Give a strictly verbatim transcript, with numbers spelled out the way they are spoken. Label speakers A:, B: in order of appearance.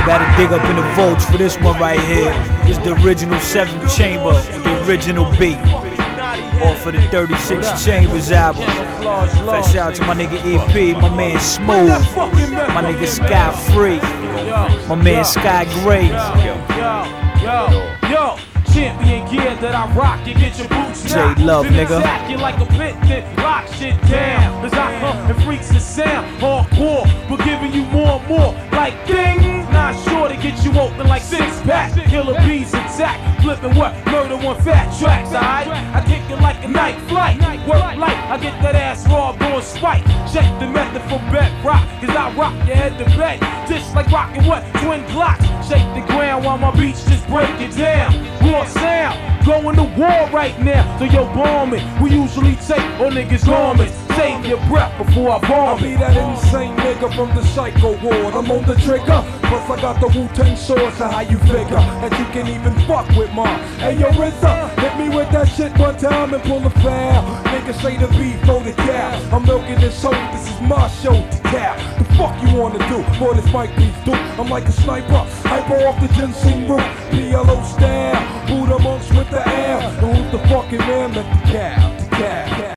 A: gotta dig up in the vaults for this one right here. This the original seventh chamber, the original beat. Off of the thirty-six Chambers album. Fat shout out to my nigga E P, my man Smooth, my nigga Sky Free, my man Sky Gray.
B: Yo, yo, yo. Champion gear that I rock, you get your boots knocked.
A: J Love, nigga.
B: Attack you like a pit, then lock shit down. As I come and freaks the sound, hardcore, but giving you more and more. Like ding, not sure to get you open like six pack. Killer bees attack, flipping what? Murder one fat tracks, alright? I kick it like a night flight. Work light, I get that ass raw doing spike. Check the method for bedrock, cause I rock your head to bed. Just like rocking what? Twin Glocks. Shake the ground while my beats just break it down. Raw sound, going to war right now. So yo, bomb it. We usually take all niggas' garments. Save your breath before I bomb
C: I be
B: it.
C: that insane nigga from the psycho ward. I'm on the trigger, plus I got the Wu-Tang sword. So how you figure that you can even fuck with mine? Hey yo, R Z A, hit me with that shit one time and pull the foul. Niggas say the beef for the cow. I'm milking this hoe, this is my show to tap. The fuck you wanna do? Boy, this mic beef dude. I'm like a sniper, hyper off the ginseng root. P L O style, Buddha monks with the L. And who's the fucking man? Let the cow, the cow.